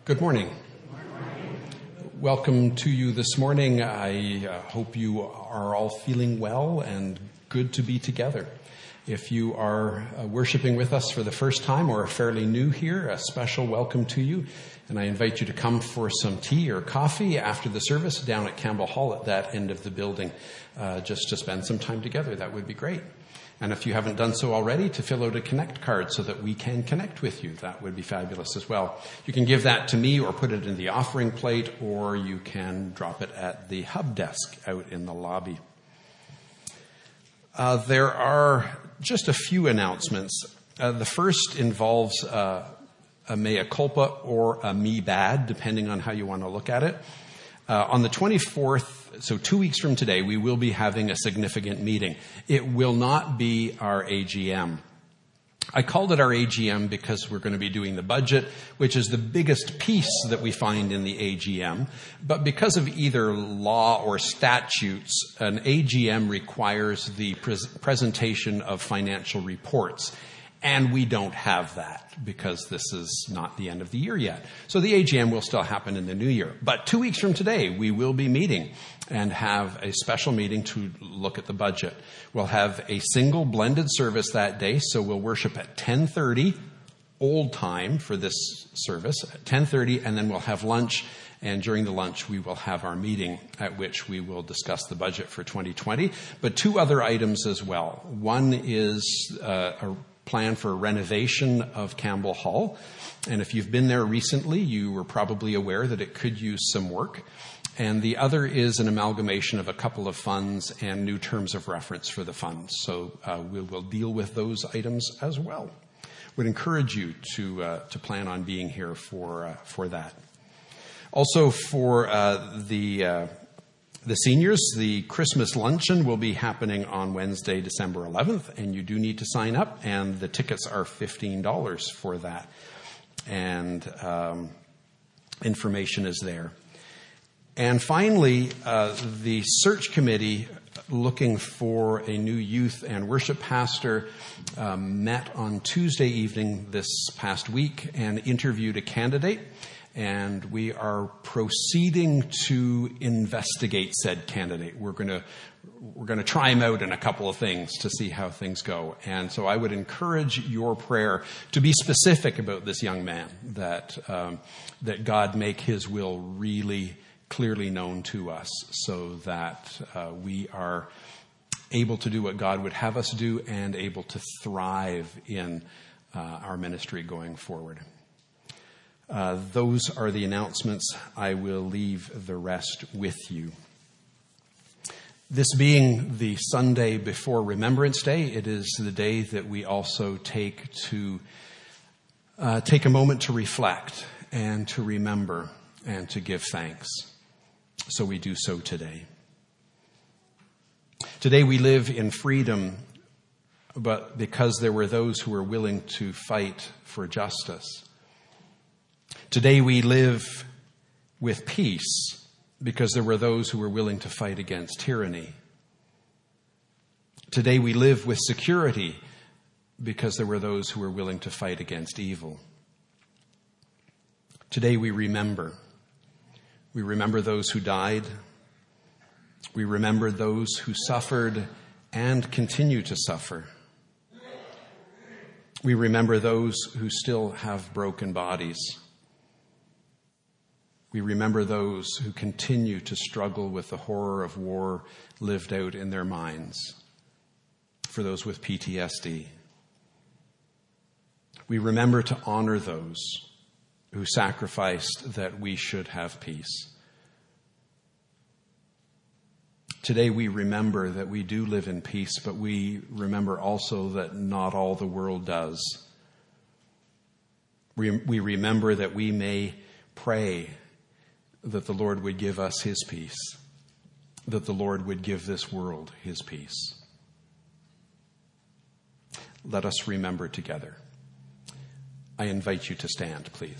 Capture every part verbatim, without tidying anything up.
Good morning. Welcome to you this morning. I uh, hope you are all feeling well and good to be together. If you are uh, worshiping with us for the first time or are fairly new here, a special welcome to you. And I invite you to come for some tea or coffee after the service down at Campbell Hall at that end of the building, uh, just to spend some time together. That would be great. And if you haven't done so already, to fill out a Connect card so that we can connect with you. That would be fabulous as well. You can give that to me or put it in the offering plate, or you can drop it at the hub desk out in the lobby. Uh, there are just a few announcements. Uh, the first involves uh, a mea culpa or a me bad, depending on how you want to look at it. Uh, on the twenty-fourth, so two weeks from today, we will be having a significant meeting. It will not be our A G M. I called it our A G M because we're going to be doing the budget, which is the biggest piece that we find in the A G M. But because of either law or statutes, an A G M requires the pres- presentation of financial reports. And we don't have that because this is not the end of the year yet. So the A G M will still happen in the new year. But two weeks from today, we will be meeting and have a special meeting to look at the budget. We'll have a single blended service that day, so we'll worship at ten thirty, old time for this service, at ten thirty, and then we'll have lunch. And during the lunch, we will have our meeting at which we will discuss the budget for twenty twenty. But two other items as well. One is uh, a plan for renovation of Campbell Hall. And if you've been there recently, you were probably aware that it could use some work. And the other is an amalgamation of a couple of funds and new terms of reference for the funds. So uh, we will deal with those items as well. Would encourage you to uh, to plan on being here for uh, for that. Also for uh, the uh, The seniors, the Christmas luncheon will be happening on Wednesday, December eleventh, and you do need to sign up, and the tickets are fifteen dollars for that. And um, information is there. And finally, uh, the search committee looking for a new youth and worship pastor um, met on Tuesday evening this past week and interviewed a candidate. And we are proceeding to investigate said candidate. We're going to we're going to try him out in a couple of things to see how things go. And so I would encourage your prayer to be specific about this young man, that um, that God make His will really clearly known to us, so that uh, we are able to do what God would have us do and able to thrive in uh, our ministry going forward. Uh, those are the announcements. I will leave the rest with you. This being the Sunday before Remembrance Day, it is the day that we also take to uh, take a moment to reflect and to remember and to give thanks. So we do so today. Today we live in freedom, but because there were those who were willing to fight for justice. Today we live with peace because there were those who were willing to fight against tyranny. Today we live with security because there were those who were willing to fight against evil. Today we remember. We remember those who died. We remember those who suffered and continue to suffer. We remember those who still have broken bodies. We remember those who continue to struggle with the horror of war lived out in their minds, for those with P T S D. We remember to honor those who sacrificed that we should have peace. Today we remember that we do live in peace, but we remember also that not all the world does. We, we remember that we may pray that the Lord would give us His peace, that the Lord would give this world His peace. Let us remember together. I invite you to stand, please.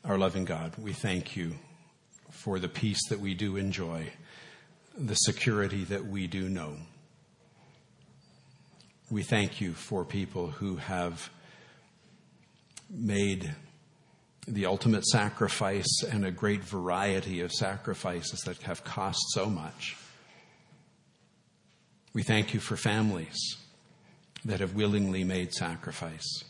Our loving God, we thank you for the peace that we do enjoy, the security that we do know. We thank you for people who have made the ultimate sacrifice and a great variety of sacrifices that have cost so much. We thank you for families that have willingly made sacrifice.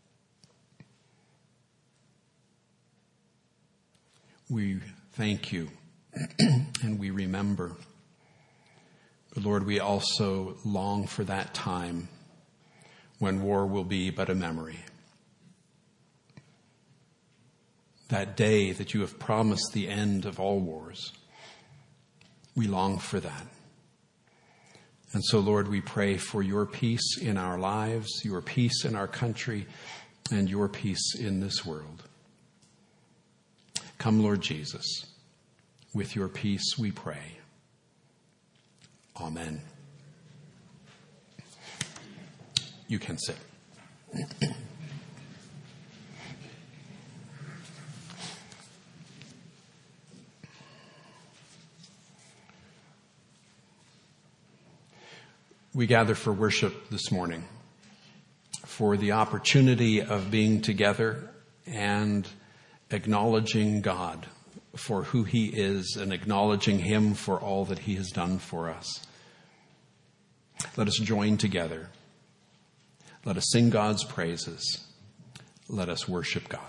We thank you and we remember. But Lord, we also long for that time when war will be but a memory. That day that you have promised the end of all wars. We long for that. And so, Lord, we pray for your peace in our lives, your peace in our country, and your peace in this world. Come, Lord Jesus, with your peace we pray. Amen. You can sit. We gather for worship this morning, for the opportunity of being together and acknowledging God for who he is and acknowledging him for all that he has done for us. Let us join together. Let us sing God's praises. Let us worship God.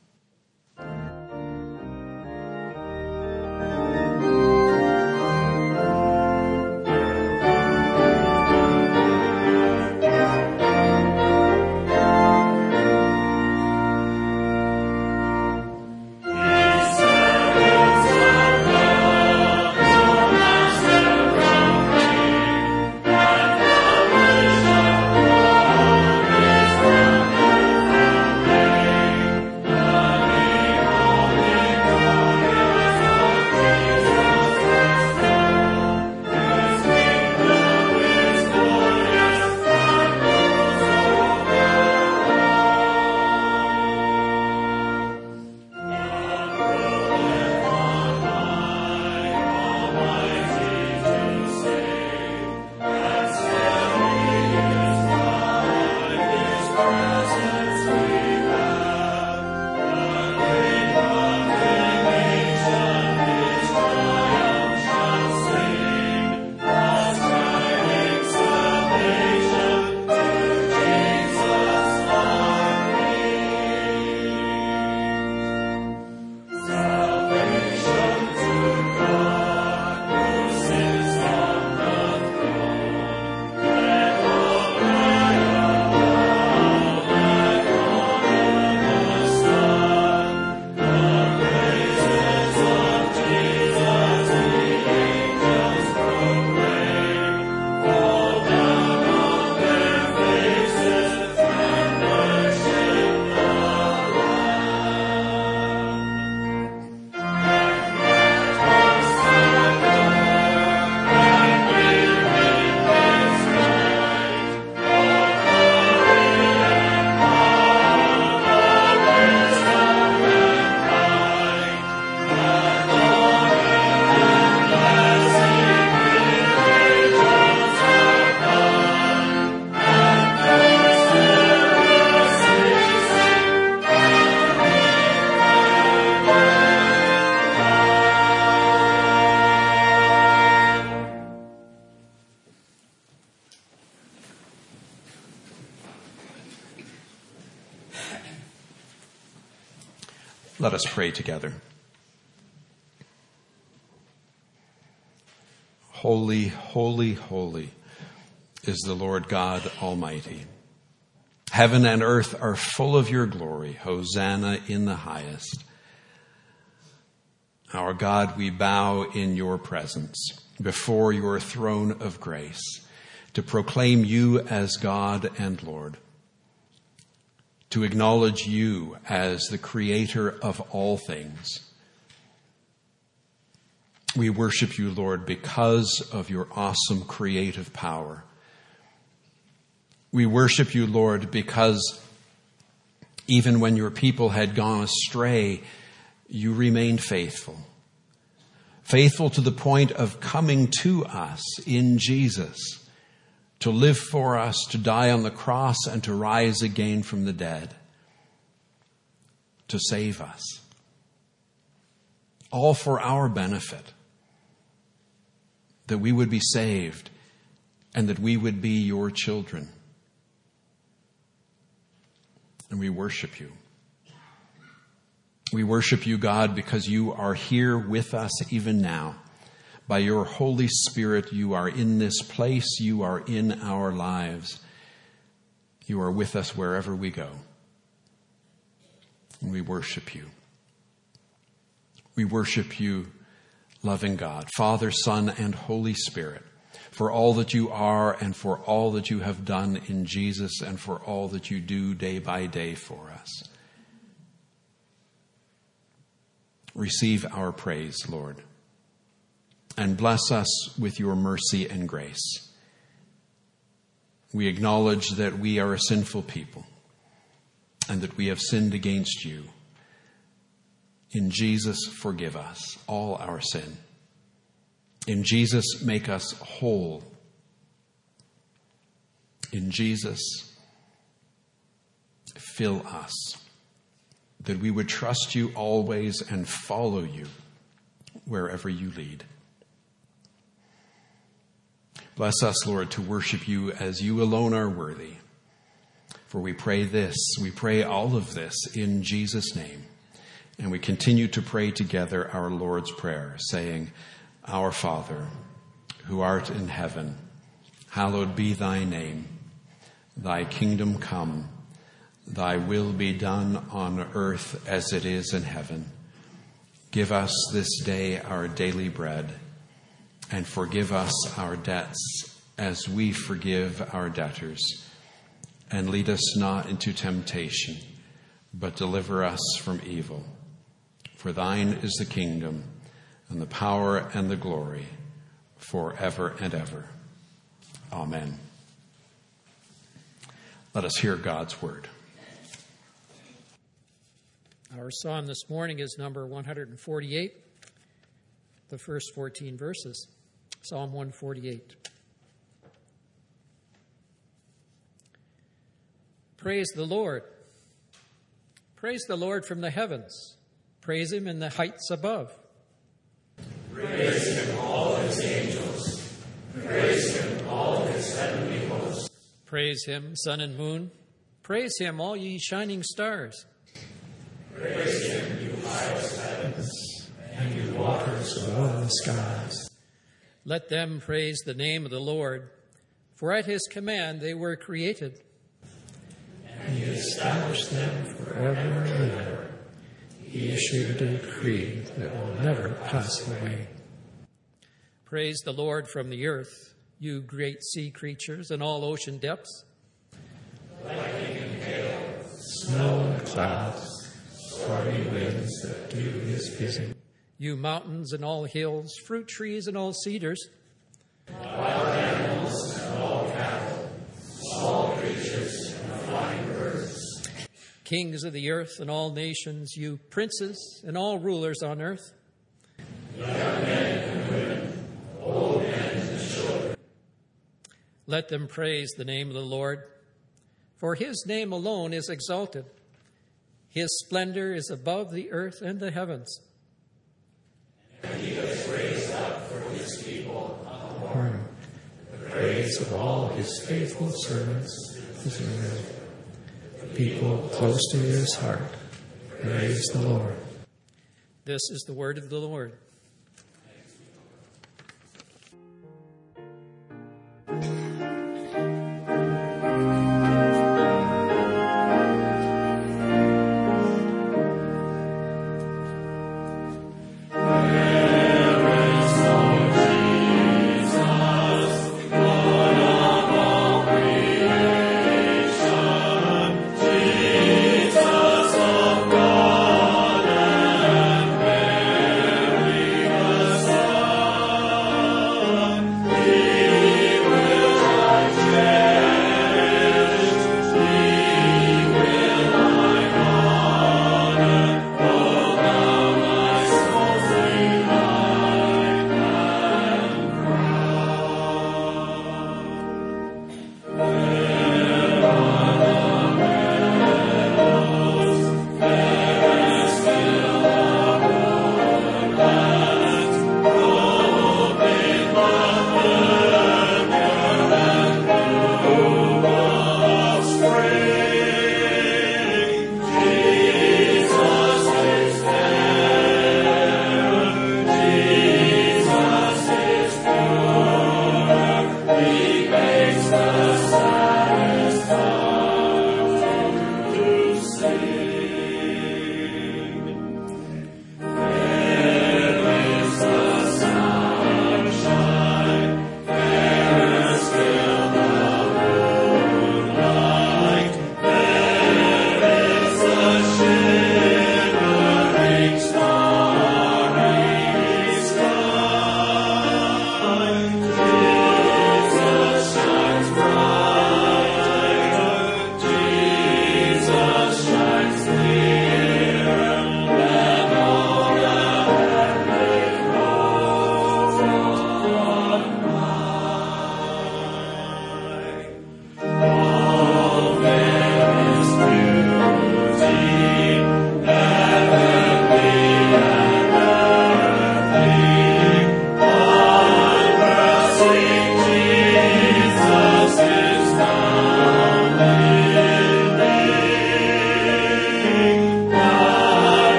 Let us pray together. Holy, holy, holy is the Lord God Almighty. Heaven and earth are full of your glory. Hosanna in the highest. Our God, we bow in your presence before your throne of grace to proclaim you as God and Lord, to acknowledge you as the creator of all things. We worship you, Lord, because of your awesome creative power. We worship you, Lord, because even when your people had gone astray, you remain faithful. Faithful to the point of coming to us in Jesus, to live for us, to die on the cross, and to rise again from the dead, to save us. All for our benefit, that we would be saved and that we would be your children. And we worship you. We worship you, God, because you are here with us even now. By your Holy Spirit, you are in this place. You are in our lives. You are with us wherever we go. And we worship you. We worship you, loving God, Father, Son, and Holy Spirit, for all that you are and for all that you have done in Jesus and for all that you do day by day for us. Receive our praise, Lord, and bless us with your mercy and grace. We acknowledge that we are a sinful people and that we have sinned against you. In Jesus, forgive us all our sin. In Jesus, make us whole. In Jesus, fill us, that we would trust you always and follow you wherever you lead. Bless us, Lord, to worship you as you alone are worthy. For we pray this, we pray all of this in Jesus' name. And we continue to pray together our Lord's Prayer, saying, Our Father, who art in heaven, hallowed be thy name. Thy kingdom come. Thy will be done on earth as it is in heaven. Give us this day our daily bread, and forgive us our debts as we forgive our debtors. And lead us not into temptation, but deliver us from evil. For thine is the kingdom, and the power and the glory, forever and ever. Amen. Let us hear God's word. Our psalm this morning is number one forty-eight, the first fourteen verses. Psalm one forty-eight. Praise the Lord. Praise the Lord from the heavens. Praise him in the heights above. Praise him, all his angels. Praise him, all his heavenly hosts. Praise him, sun and moon. Praise him, all ye shining stars. Praise him, you highest heavens, and you waters above the skies. Let them praise the name of the Lord, for at his command they were created. And he established them forever and ever. He issued a decree that will never pass away. Praise the Lord from the earth, you great sea creatures and all ocean depths. Lightning and hail, snow and clouds, stormy winds that do his bidding. You mountains and all hills, fruit trees and all cedars. Wild animals and all cattle, small creatures and flying birds. Kings of the earth and all nations, you princes and all rulers on earth. Young men and women, old men and children. Let them praise the name of the Lord, for his name alone is exalted. His splendor is above the earth and the heavens. And he has raised up for his people a horn, the praise of all his faithful servants, Israel. The people close to his heart, praise the Lord. This is the word of the Lord. Jesus of God and Mary.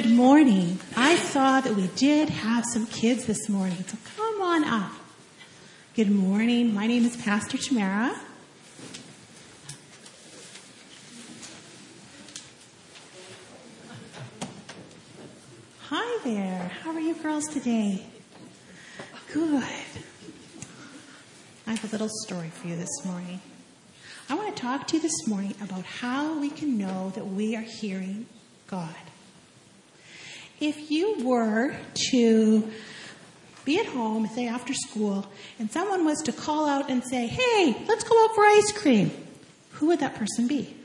Good morning. I saw that we did have some kids this morning, so come on up. Good morning. My name is Pastor Tamara. Hi there. How are you girls today? Good. I have a little story for you this morning. I want to talk to you this morning about how we can know that we are hearing God. If you were to be at home, say after school, and someone was to call out and say, hey, let's go out for ice cream, who would that person be?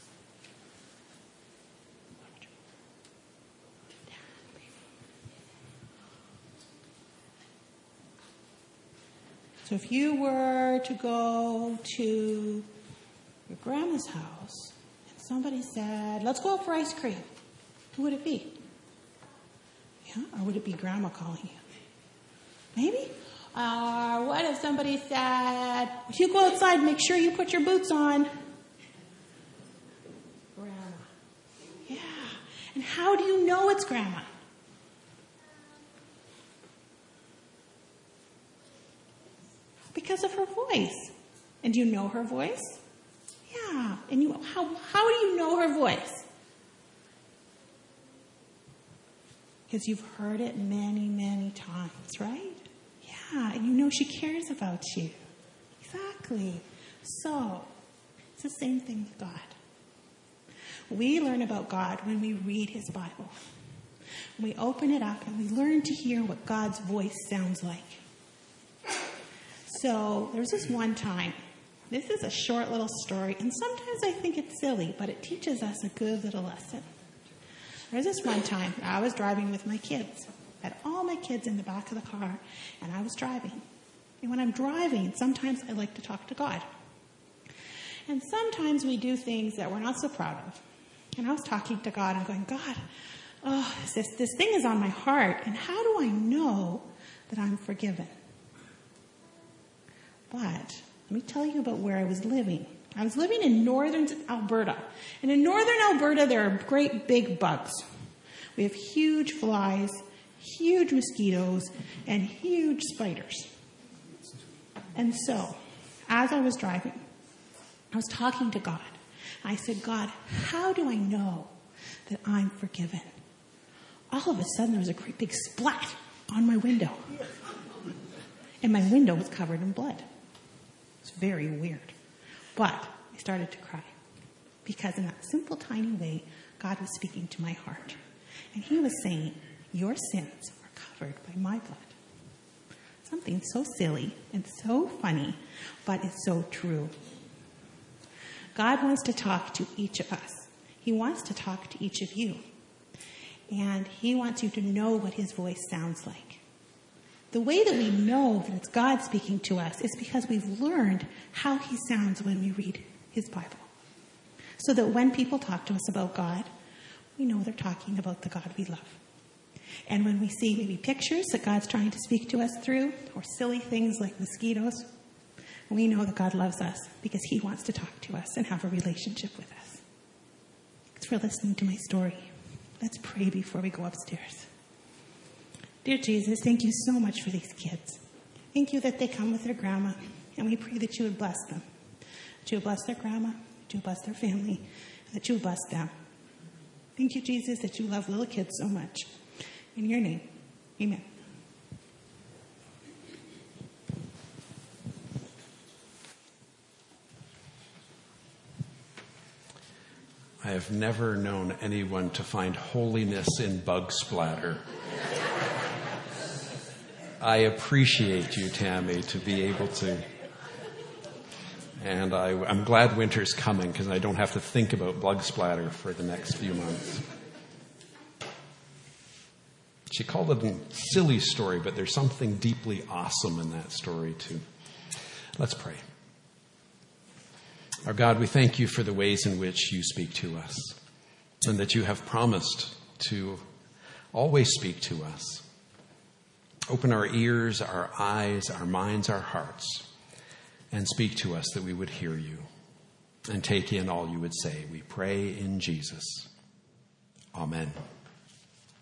So if you were to go to your grandma's house and somebody said, let's go out for ice cream, who would it be? Yeah, or would it be grandma calling you? Maybe? Or uh, what if somebody said, if you go outside, make sure you put your boots on? Grandma. Yeah. And how do you know it's grandma? Because of her voice. And do you know her voice? Yeah. And you, how, how do you know her voice? Because you've heard it many, many times, right? Yeah, and you know she cares about you. Exactly. So, it's the same thing with God. We learn about God when we read his Bible. We open it up and we learn to hear what God's voice sounds like. So, there's this one time. This is a short little story, and sometimes I think it's silly, but it teaches us a good little lesson. There's this one time I was driving with my kids. I had all my kids in the back of the car, and I was driving. And when I'm driving, sometimes I like to talk to God. And sometimes we do things that we're not so proud of. And I was talking to God and going, God, oh, this, this thing is on my heart, and how do I know that I'm forgiven? But let me tell you about where I was living. I was living in northern Alberta. And in northern Alberta, there are great big bugs. We have huge flies, huge mosquitoes, and huge spiders. And so, as I was driving, I was talking to God. I said, God, how do I know that I'm forgiven? All of a sudden, there was a great big splat on my window. And my window was covered in blood. It's very weird. But I started to cry because in that simple, tiny way, God was speaking to my heart. And he was saying, your sins are covered by my blood. Something so silly and so funny, but it's so true. God wants to talk to each of us. He wants to talk to each of you. And he wants you to know what his voice sounds like. The way that we know that it's God speaking to us is because we've learned how he sounds when we read his Bible. So that when people talk to us about God, we know they're talking about the God we love. And when we see maybe pictures that God's trying to speak to us through, or silly things like mosquitoes, we know that God loves us because he wants to talk to us and have a relationship with us. Thanks for listening to my story. Let's pray before we go upstairs. Dear Jesus, thank you so much for these kids. Thank you that they come with their grandma, and we pray that you would bless them. That you would bless their grandma, that you would bless their family, and that you would bless them. Thank you, Jesus, that you love little kids so much. In your name, amen. I have never known anyone to find holiness in bug splatter. I appreciate you, Tammy, to be able to. And I, I'm glad winter's coming because I don't have to think about bug splatter for the next few months. She called it a silly story, but there's something deeply awesome in that story, too. Let's pray. Our God, we thank you for the ways in which you speak to us and that you have promised to always speak to us. Open our ears, our eyes, our minds, our hearts, and speak to us that we would hear you and take in all you would say. We pray in Jesus. Amen.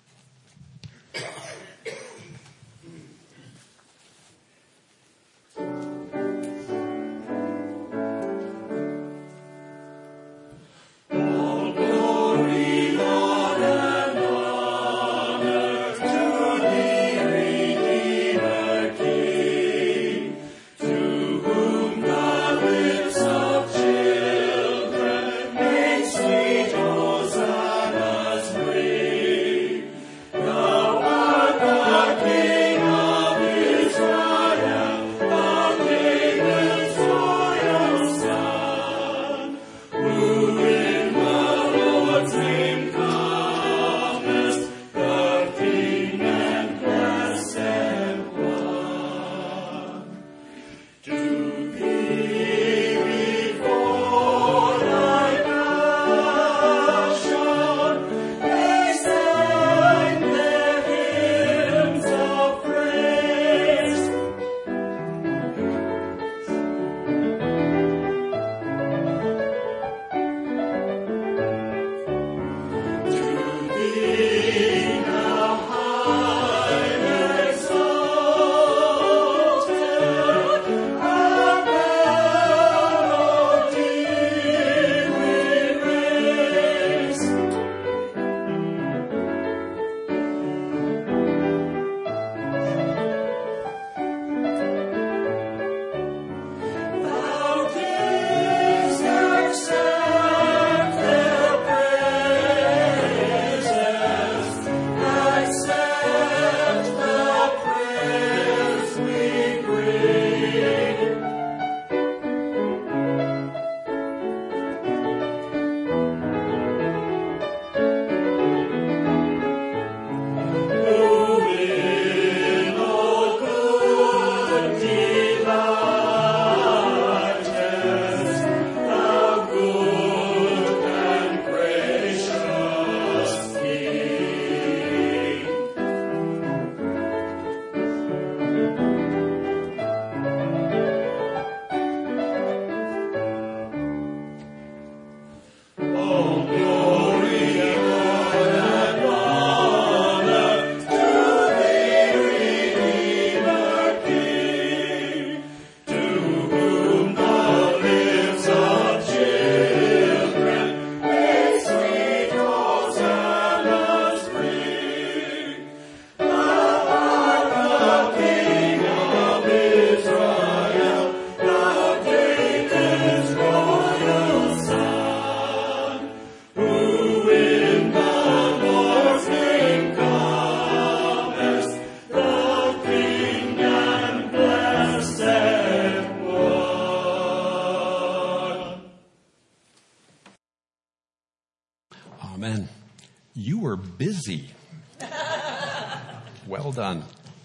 Well done.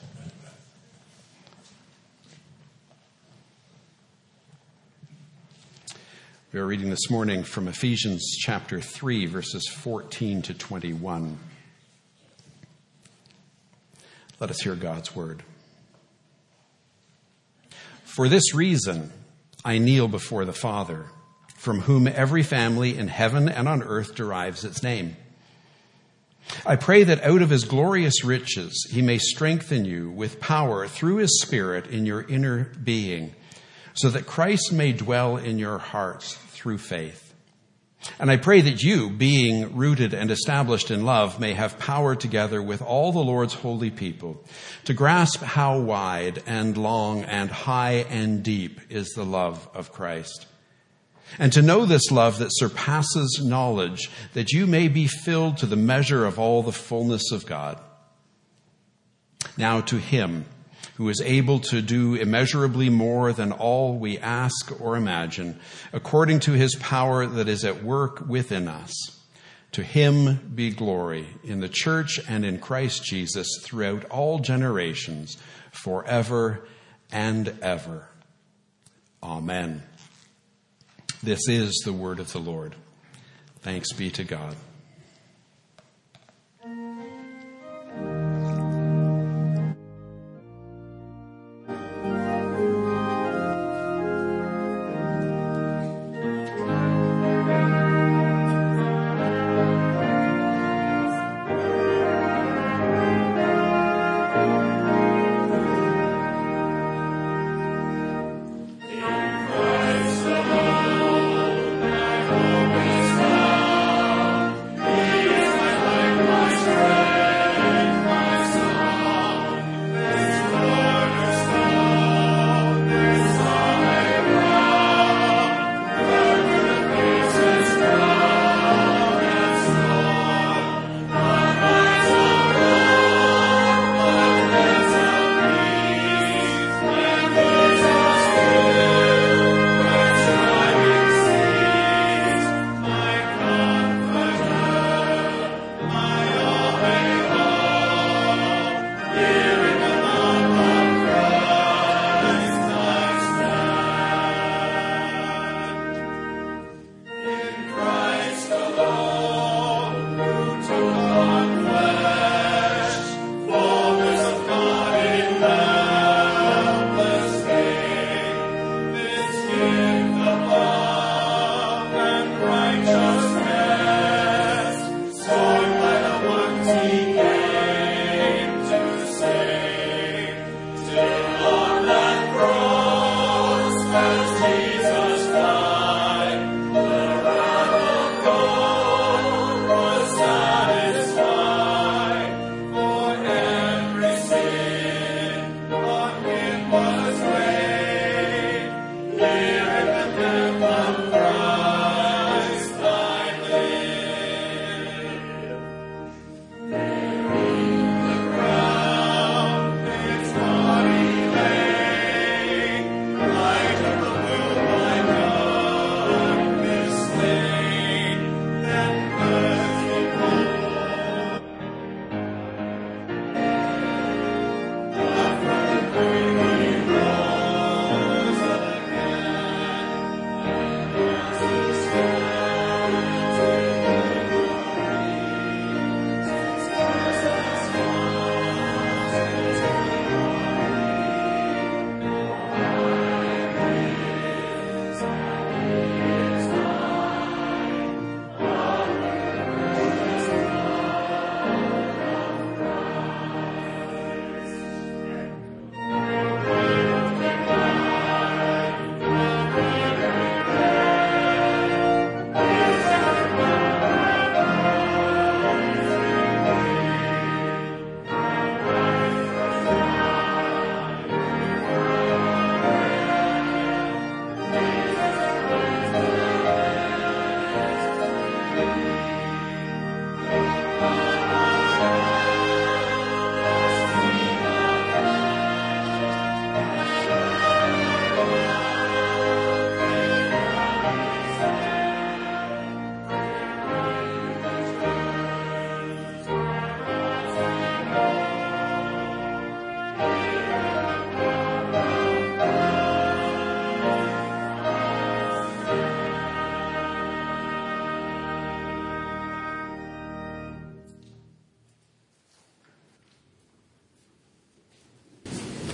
We are reading this morning from Ephesians chapter three, verses fourteen to twenty-one. Let us hear God's word. For this reason, I kneel before the Father, from whom every family in heaven and on earth derives its name. I pray that out of his glorious riches he may strengthen you with power through his Spirit in your inner being, so that Christ may dwell in your hearts through faith. And I pray that you, being rooted and established in love, may have power together with all the Lord's holy people to grasp how wide and long and high and deep is the love of Christ. And to know this love that surpasses knowledge, that you may be filled to the measure of all the fullness of God. Now to him who is able to do immeasurably more than all we ask or imagine, according to his power that is at work within us. To him be glory in the church and in Christ Jesus throughout all generations, forever and ever. Amen. This is the word of the Lord. Thanks be to God.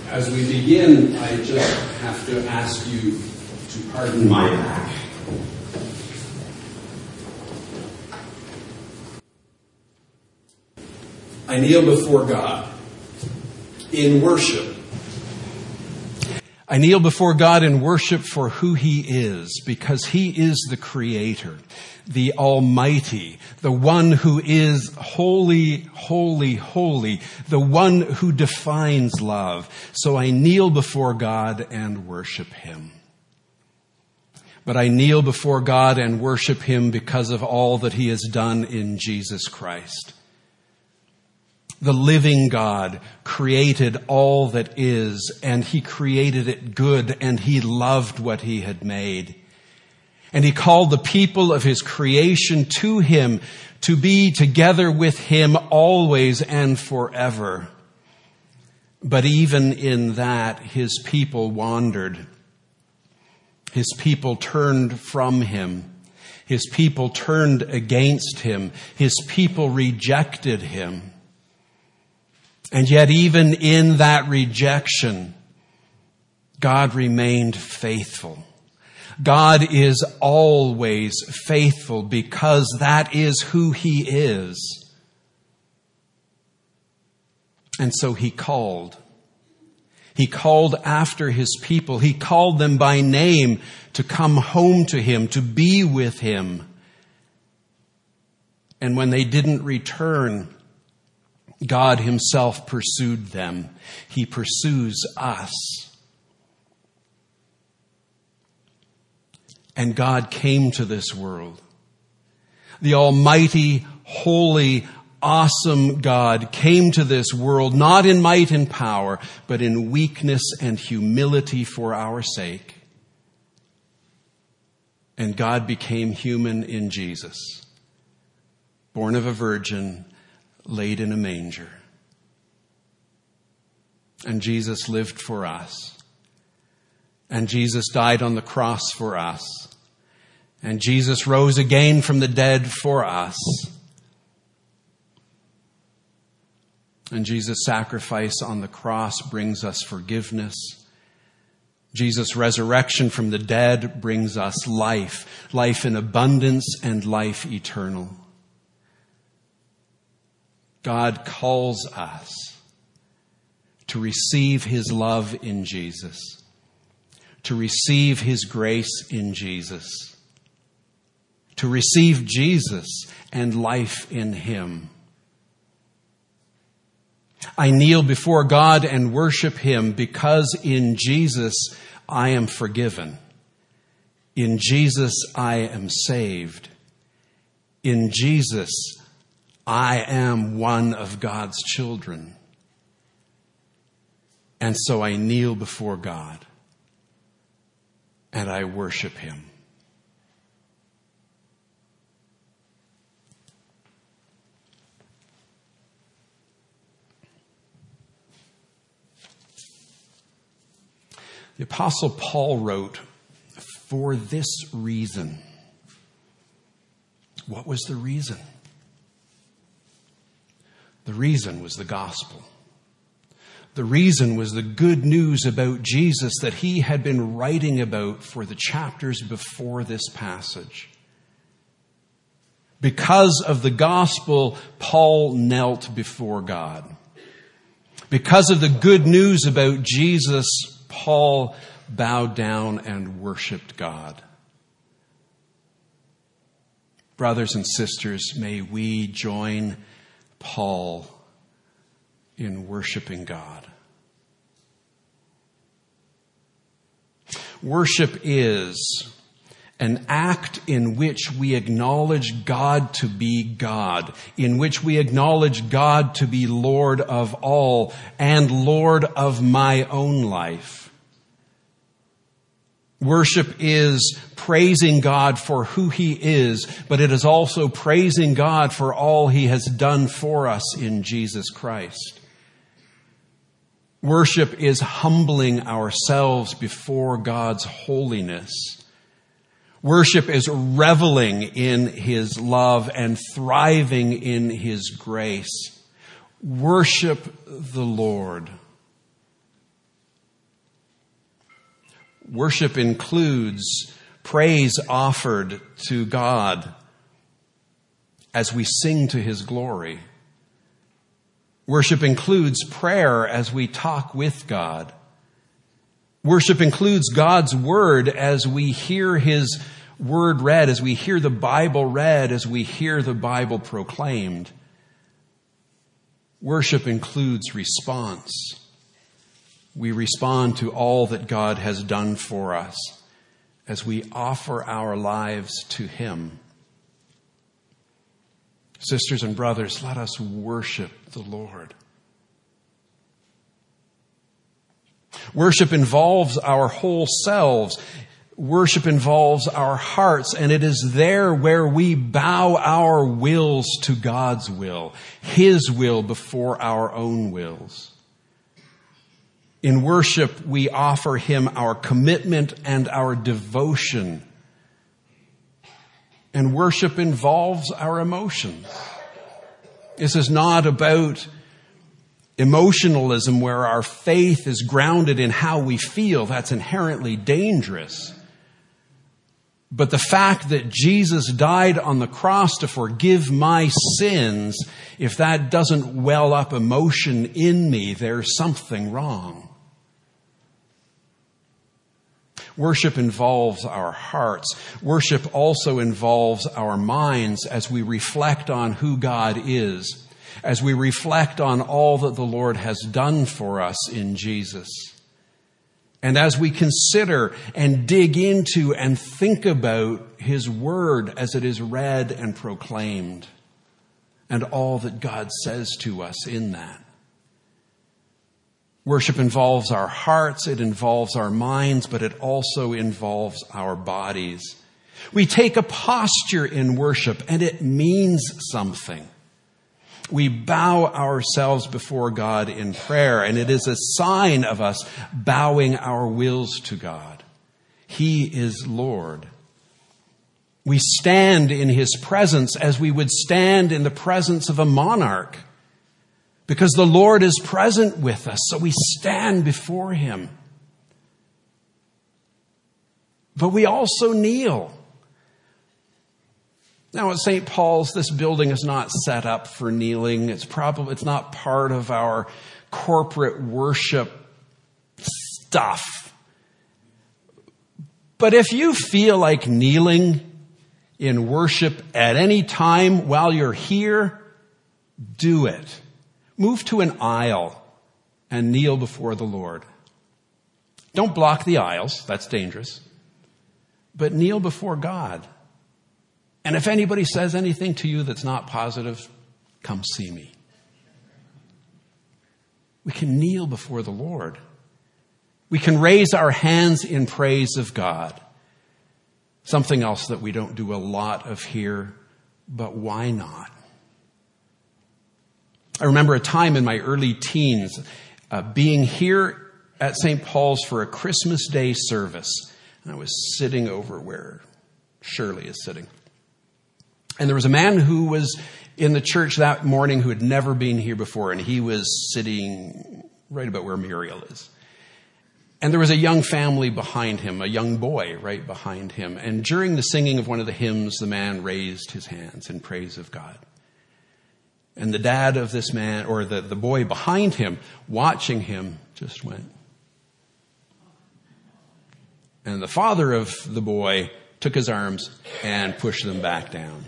As we begin, I just have to ask you to pardon my back. I kneel before God in worship. I kneel before God in worship for who He is, because He is the Creator, the Almighty, the one who is holy, holy, holy, the one who defines love. So I kneel before God and worship Him. But I kneel before God and worship Him because of all that He has done in Jesus Christ. The living God created all that is, and He created it good, and He loved what He had made. And He called the people of His creation to Him to be together with Him always and forever. But even in that, His people wandered. His people turned from Him. His people turned against Him. His people rejected Him. And yet even in that rejection, God remained faithful. God is always faithful because that is who He is. And so He called. He called after His people. He called them by name to come home to Him, to be with Him. And when they didn't return, God Himself pursued them. He pursues us. And God came to this world. The Almighty, holy, awesome God came to this world, not in might and power, but in weakness and humility for our sake. And God became human in Jesus, born of a virgin, laid in a manger. And Jesus lived for us. And Jesus died on the cross for us. And Jesus rose again from the dead for us. And Jesus' sacrifice on the cross brings us forgiveness. Jesus' resurrection from the dead brings us life, life in abundance and life eternal. God calls us to receive His love in Jesus, to receive His grace in Jesus, to receive Jesus and life in Him. I kneel before God and worship Him because in Jesus I am forgiven. In Jesus I am saved. In Jesus I am one of God's children. And so I kneel before God and I worship Him. The Apostle Paul wrote, "For this reason." What was the reason? The reason was the gospel. The reason was the good news about Jesus that he had been writing about for the chapters before this passage. Because of the gospel, Paul knelt before God. Because of the good news about Jesus, Paul bowed down and worshiped God. Brothers and sisters, may we join Paul in worshiping God. Worship is an act in which we acknowledge God to be God, in which we acknowledge God to be Lord of all and Lord of my own life. Worship is praising God for who He is, but it is also praising God for all He has done for us in Jesus Christ. Worship is humbling ourselves before God's holiness. Worship is reveling in His love and thriving in His grace. Worship the Lord. Worship includes praise offered to God as we sing to his glory. Worship includes prayer as we talk with God. Worship includes God's word as we hear his word read, as we hear the Bible read, as we hear the Bible proclaimed. Worship includes response. We respond to all that God has done for us as we offer our lives to him. Sisters and brothers, let us worship the Lord. Worship involves our whole selves. Worship involves our hearts, and it is there where we bow our wills to God's will, his will before our own wills. In worship, we offer him our commitment and our devotion. And worship involves our emotions. This is not about emotionalism where our faith is grounded in how we feel. That's inherently dangerous. But the fact that Jesus died on the cross to forgive my sins, if that doesn't well up emotion in me, there's something wrong. Worship involves our hearts. Worship also involves our minds as we reflect on who God is, as we reflect on all that the Lord has done for us in Jesus. And as we consider and dig into and think about his word as it is read and proclaimed, and all that God says to us in that. Worship involves our hearts, it involves our minds, but it also involves our bodies. We take a posture in worship, and it means something. We bow ourselves before God in prayer, and it is a sign of us bowing our wills to God. He is Lord. We stand in his presence as we would stand in the presence of a monarch, because the Lord is present with us, so we stand before him. But we also kneel. Now at Saint Paul's, this building is not set up for kneeling. It's probably, it's not part of our corporate worship stuff. But if you feel like kneeling in worship at any time while you're here, do it. Move to an aisle and kneel before the Lord. Don't block the aisles. That's dangerous. But kneel before God. And if anybody says anything to you that's not positive, come see me. We can kneel before the Lord. We can raise our hands in praise of God. Something else that we don't do a lot of here, but why not? I remember a time in my early teens uh, being here at Saint Paul's for a Christmas Day service. And I was sitting over where Shirley is sitting. And there was a man who was in the church that morning who had never been here before, and he was sitting right about where Muriel is. And there was a young family behind him, a young boy right behind him. And during the singing of one of the hymns, the man raised his hands in praise of God. And the dad of this man, or the, the boy behind him, watching him, just went. And the father of the boy took his arms and pushed them back down.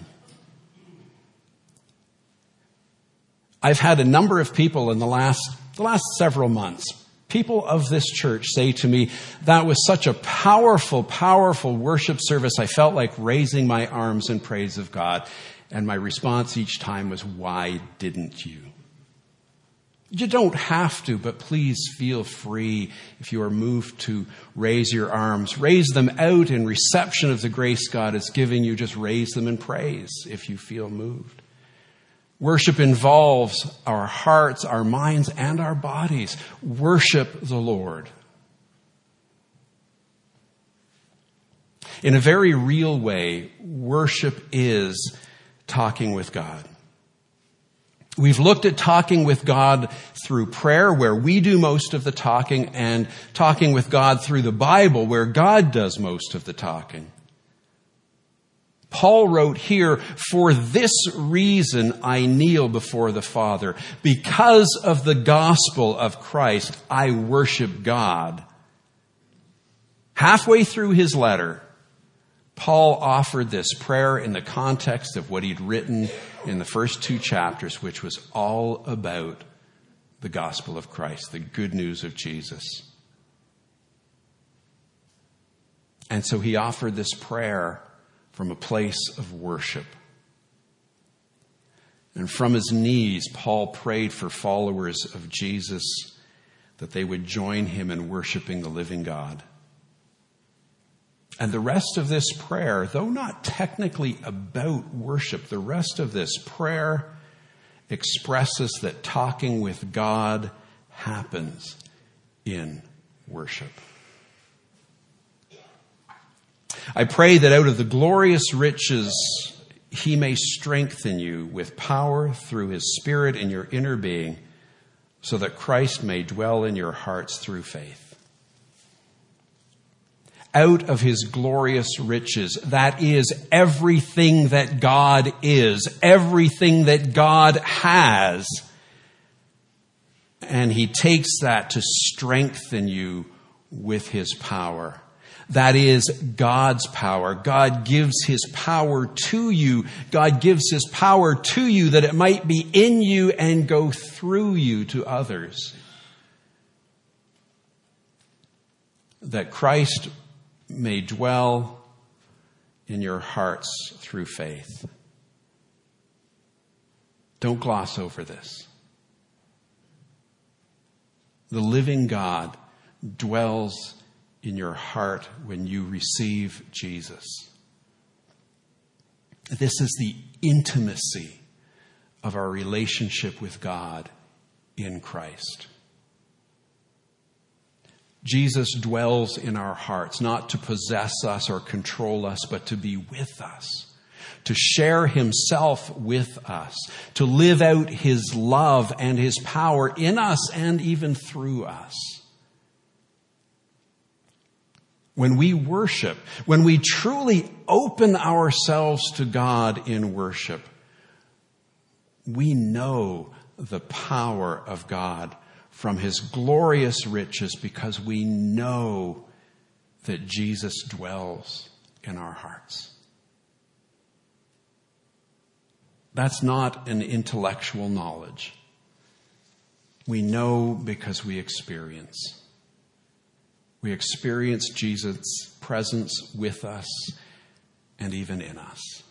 I've had a number of people in the last, the last several months, people of this church say to me, that was such a powerful, powerful worship service. I felt like raising my arms in praise of God. And my response each time was, why didn't you? You don't have to, but please feel free if you are moved to raise your arms. Raise them out in reception of the grace God is giving you. Just raise them in praise if you feel moved. Worship involves our hearts, our minds, and our bodies. Worship the Lord. In a very real way, worship is talking with God. We've looked at talking with God through prayer, where we do most of the talking, and talking with God through the Bible, where God does most of the talking. Paul wrote here, "For this reason I kneel before the Father. Because of the gospel of Christ, I worship God." Halfway through his letter, Paul offered this prayer in the context of what he'd written in the first two chapters, which was all about the gospel of Christ, the good news of Jesus. And so he offered this prayer from a place of worship. And from his knees, Paul prayed for followers of Jesus that they would join him in worshiping the living God. And the rest of this prayer, though not technically about worship, the rest of this prayer expresses that talking with God happens in worship. I pray that out of the glorious riches, he may strengthen you with power through his Spirit in your inner being, so that Christ may dwell in your hearts through faith. Out of his glorious riches, that is everything that God is, everything that God has. And he takes that to strengthen you with his power. That is God's power. God gives his power to you. God gives his power to you that it might be in you and go through you to others. That Christ may dwell in your hearts through faith. Don't gloss over this. The living God dwells in your heart when you receive Jesus. This is the intimacy of our relationship with God in Christ. Jesus dwells in our hearts, not to possess us or control us, but to be with us, to share himself with us, to live out his love and his power in us and even through us. When we worship, when we truly open ourselves to God in worship, we know the power of God from his glorious riches, because we know that Jesus dwells in our hearts. That's not an intellectual knowledge. We know because we experience. We experience Jesus' presence with us and even in us.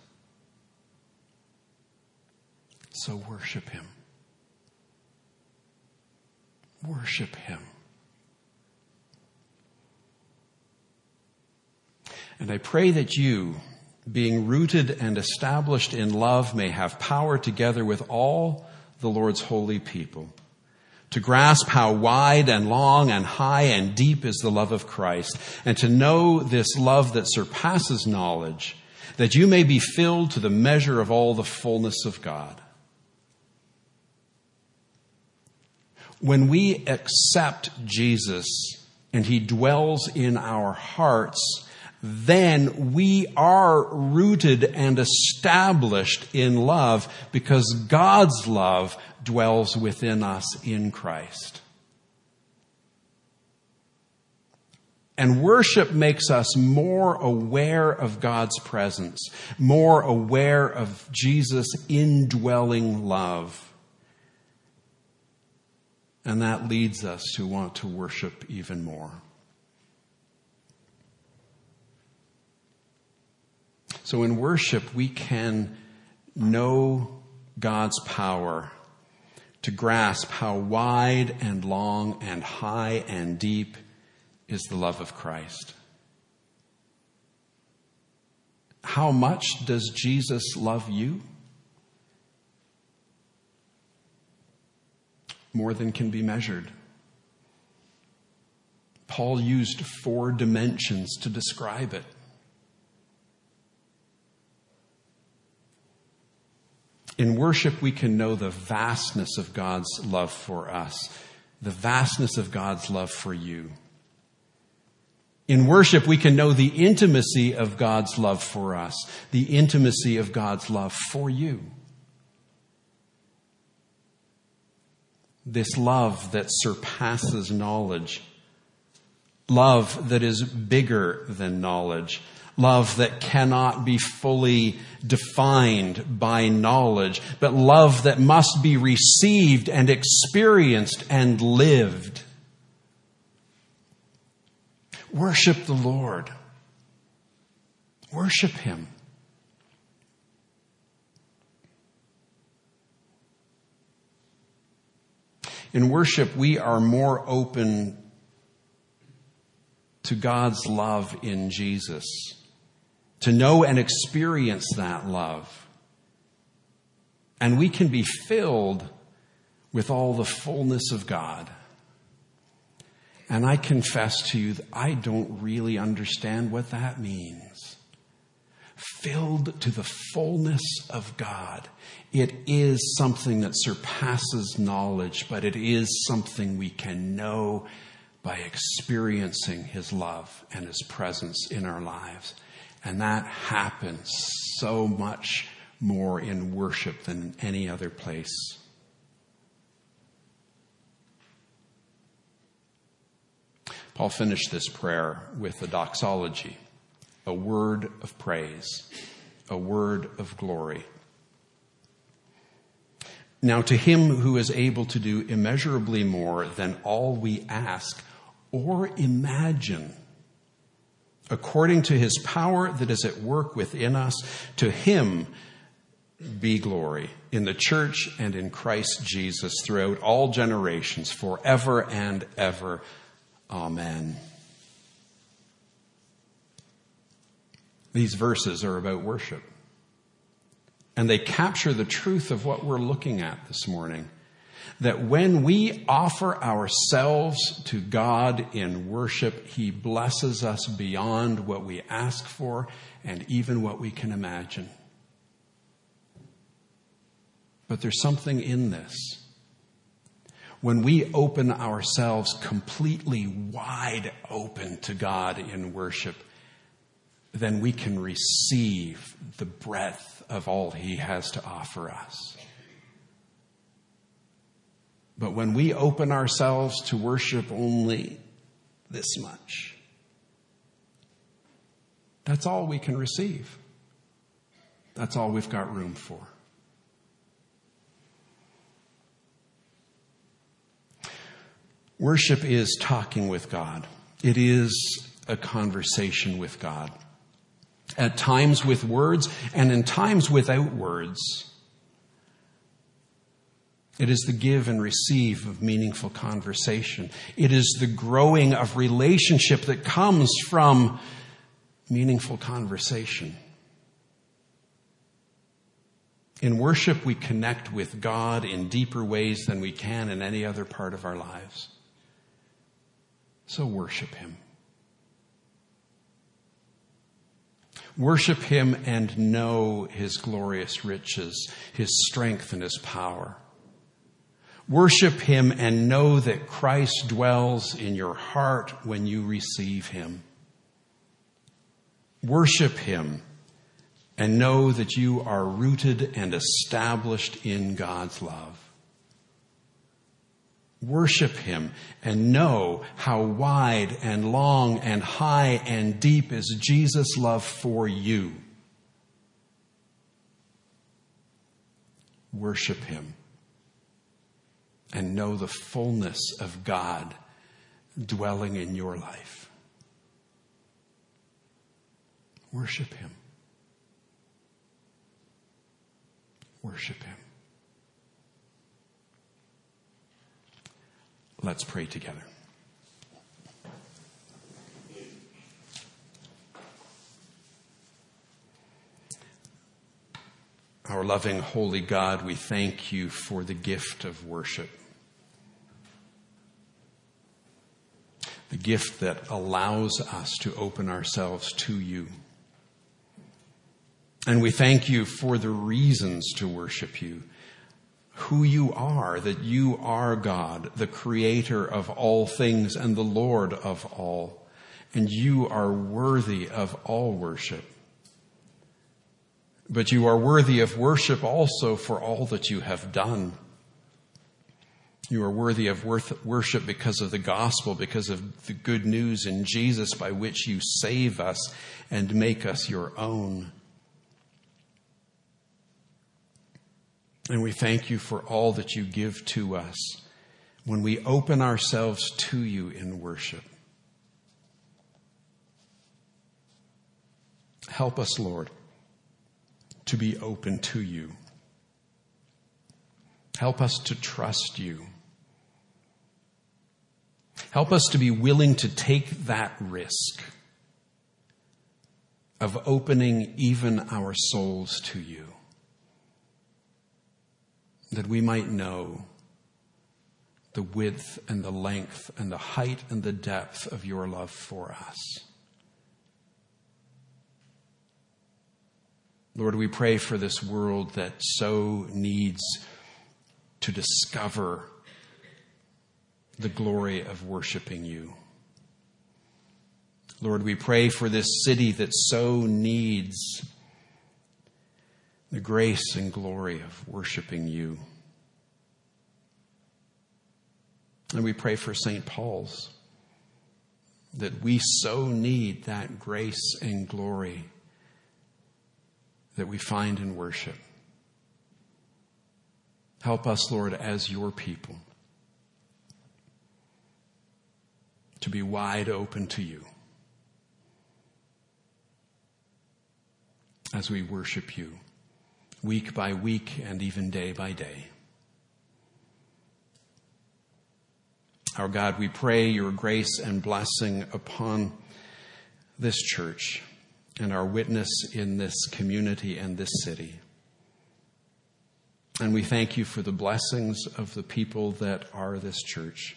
So worship him. Worship him. And I pray that you, being rooted and established in love, may have power together with all the Lord's holy people to grasp how wide and long and high and deep is the love of Christ, and to know this love that surpasses knowledge, that you may be filled to the measure of all the fullness of God. When we accept Jesus and he dwells in our hearts, then we are rooted and established in love, because God's love dwells within us in Christ. And worship makes us more aware of God's presence, more aware of Jesus' indwelling love. And that leads us to want to worship even more. So in worship, we can know God's power to grasp how wide and long and high and deep is the love of Christ. How much does Jesus love you? More than can be measured. Paul used four dimensions to describe it. In worship, we can know the vastness of God's love for us, the vastness of God's love for you. In worship, we can know the intimacy of God's love for us, the intimacy of God's love for you. This love that surpasses knowledge, love that is bigger than knowledge, love that cannot be fully defined by knowledge, but love that must be received and experienced and lived. Worship the Lord. Worship Him. In worship, we are more open to God's love in Jesus, to know and experience that love. And we can be filled with all the fullness of God. And I confess to you that I don't really understand what that means. Filled to the fullness of God. It is something that surpasses knowledge, but it is something we can know by experiencing His love and His presence in our lives. And that happens so much more in worship than any other place. Paul finished this prayer with a doxology, a word of praise, a word of glory. Now to Him who is able to do immeasurably more than all we ask or imagine, according to His power that is at work within us, to Him be glory in the church and in Christ Jesus throughout all generations, forever and ever. Amen. These verses are about worship. And they capture the truth of what we're looking at this morning. That when we offer ourselves to God in worship, He blesses us beyond what we ask for and even what we can imagine. But there's something in this. When we open ourselves completely wide open to God in worship, then we can receive the breadth of all He has to offer us. But when we open ourselves to worship only this much, that's all we can receive. That's all we've got room for. Worship is talking with God. It is a conversation with God. At times with words and in times without words. It is the give and receive of meaningful conversation. It is the growing of relationship that comes from meaningful conversation. In worship, we connect with God in deeper ways than we can in any other part of our lives. So worship Him. Worship Him and know His glorious riches, His strength and His power. Worship Him and know that Christ dwells in your heart when you receive Him. Worship Him and know that you are rooted and established in God's love. Worship Him and know how wide and long and high and deep is Jesus' love for you. Worship Him and know the fullness of God dwelling in your life. Worship Him. Worship Him. Let's pray together. Our loving, holy God, we thank You for the gift of worship. The gift that allows us to open ourselves to You. And we thank you for the reasons to worship you, who you are, that you are God, the creator of all things and the Lord of all, and you are worthy of all worship. But you are worthy of worship also for all that you have done. You are worthy of worship because of the gospel, because of the good news in Jesus by which you save us and make us your own. And we thank you for all that you give to us when we open ourselves to you in worship. Help us, Lord, to be open to you. Help us to trust you. Help us to be willing to take that risk of opening even our souls to you, that we might know the width and the length and the height and the depth of your love for us. Lord, we pray for this world that so needs to discover the glory of worshiping you. Lord, we pray for this city that so needs the grace and glory of worshiping you. And we pray for Saint Paul's, that we so need that grace and glory that we find in worship. Help us, Lord, as your people, to be wide open to you as we worship you, week by week and even day by day. Our God, we pray your grace and blessing upon this church and our witness in this community and this city. And we thank you for the blessings of the people that are this church.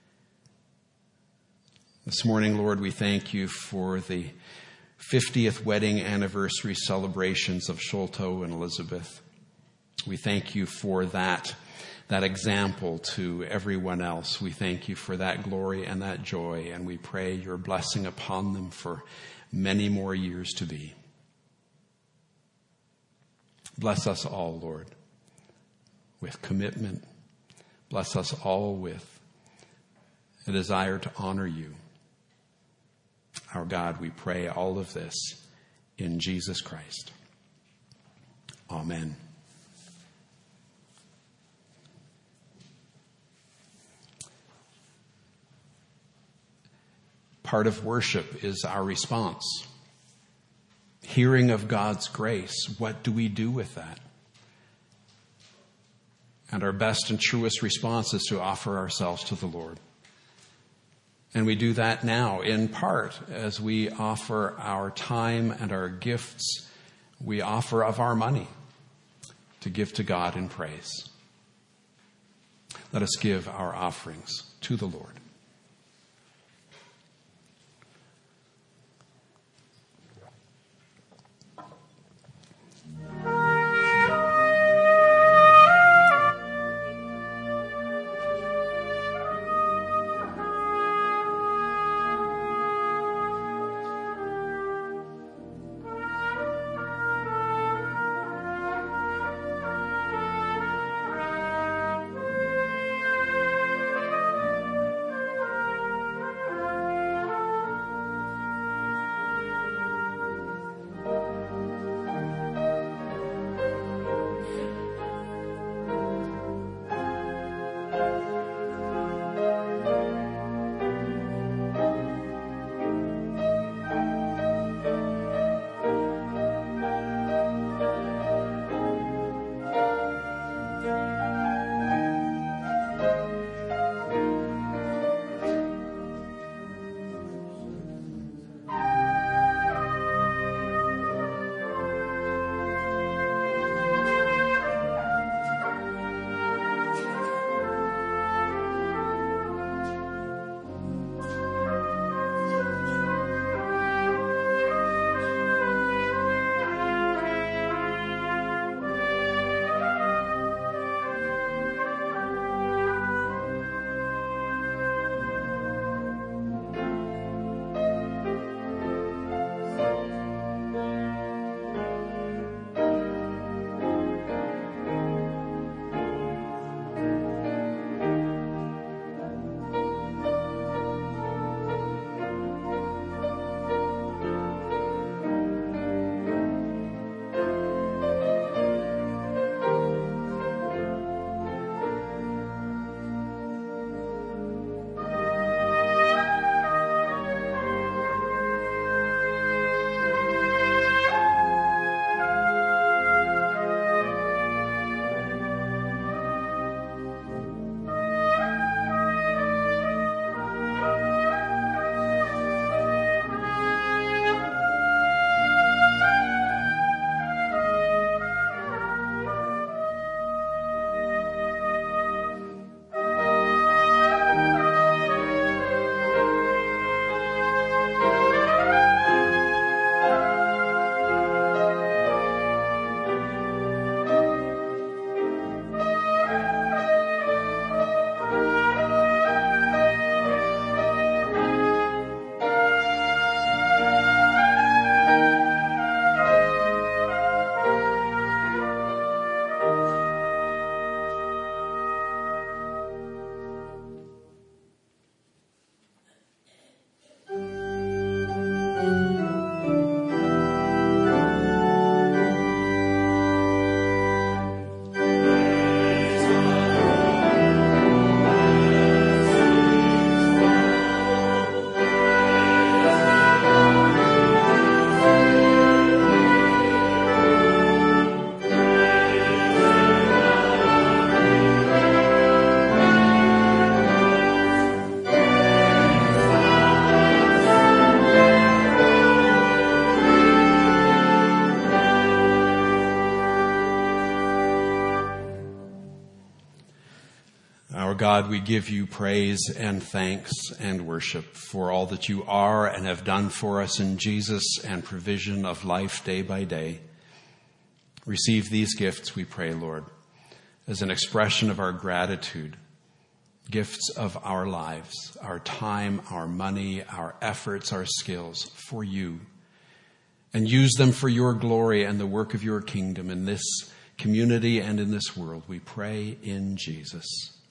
This morning, Lord, we thank you for the fiftieth wedding anniversary celebrations of Sholto and Elizabeth. We thank you for that, that example to everyone else. We thank you for that glory and that joy, and we pray your blessing upon them for many more years to be. Bless us all, Lord, with commitment. Bless us all with a desire to honor you. Our God, we pray all of this in Jesus Christ. Amen. Part of worship is our response. Hearing of God's grace, what do we do with that? And our best and truest response is to offer ourselves to the Lord. And we do that now, in part, as we offer our time and our gifts. We offer of our money to give to God in praise. Let us give our offerings to the Lord. God, we give you praise and thanks and worship for all that you are and have done for us in Jesus and provision of life day by day. Receive these gifts, we pray, Lord, as an expression of our gratitude, gifts of our lives, our time, our money, our efforts, our skills for you, and use them for your glory and the work of your kingdom in this community and in this world. We pray in Jesus.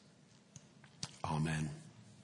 Amen.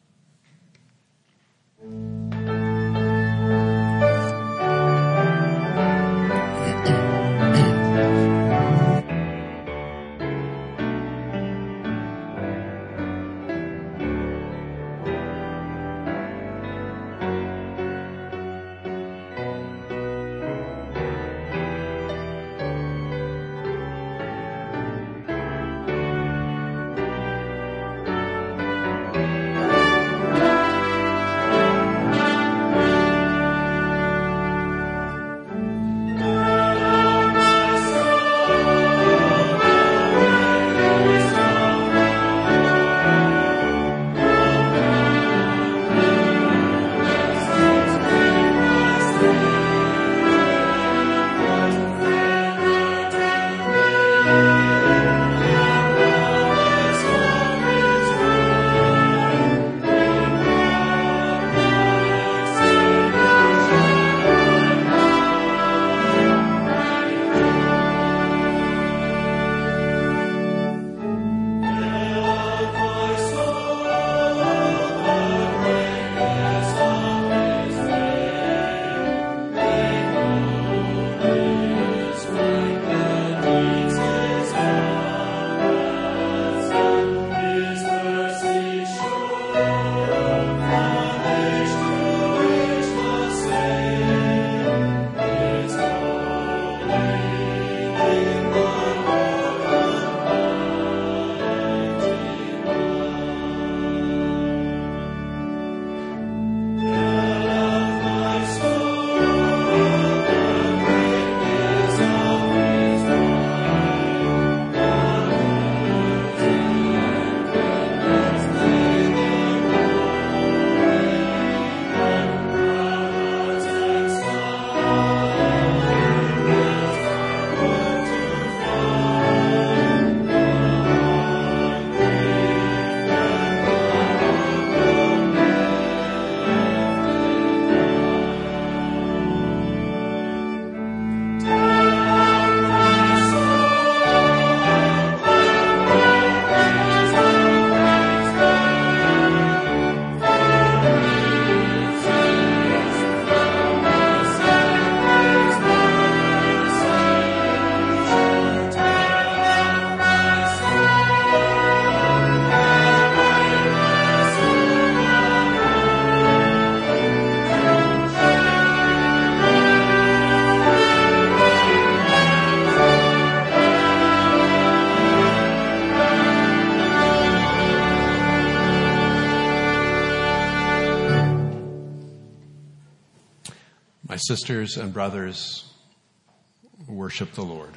My sisters and brothers, worship the Lord.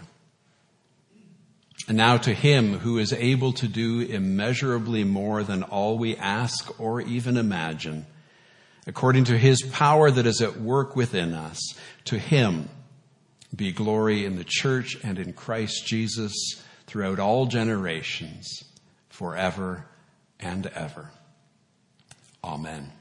And now to him who is able to do immeasurably more than all we ask or even imagine, according to his power that is at work within us, to him be glory in the church and in Christ Jesus throughout all generations, forever and ever. Amen.